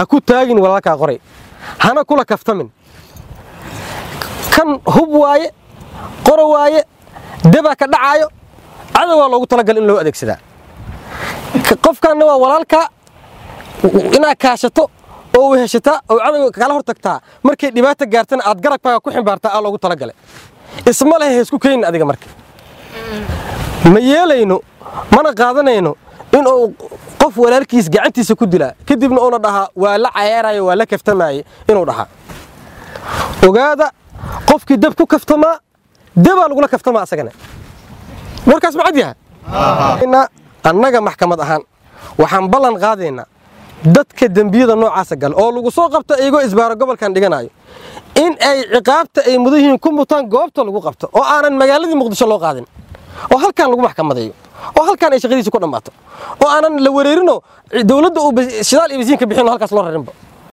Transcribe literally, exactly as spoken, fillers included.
ku taagin walaalka qoray hana kula kaftamin kan hub waaye qoro waaye daba ka dhacayo cadow waa loogu talagal in loo adeegsada qofkan waa walaalka ina kaashato oo weheshata oo cadow kala hortagtaa markay dhibaato gaartana aad garabkaaga ku ximbaartaa aa loogu talagalay isma leh isku keenin adiga marka ma yeelayno mana qaadanayno in uu qof walaalkiis gacantiisa ku dila kadibna oo la dhaha waa la cayaarayo waa la kaftamay inuu dhaha ogaada qofkii dab ku kaftama daba lagu la kaftama asagana warkaas ma cadiya ina annaga maxkamad ahaan waxaan ballan qaadayna dadka dambiyada noocaas gal oo lagu soo qabto iyagoo isbaaro gobolkan dhiganayo in ay ciqaabta ay mudahiin ku mutaan goobta lagu qabto oo aanan magaaladii Muqdisho loo qaadin oo halkan lagu maxkamadeeyo oo halkan ay shaqadiisa ku dhamaato oo aanan la wareerino dawladda uu shidaal iyo bisiin ka bixin halkaas loo rarinba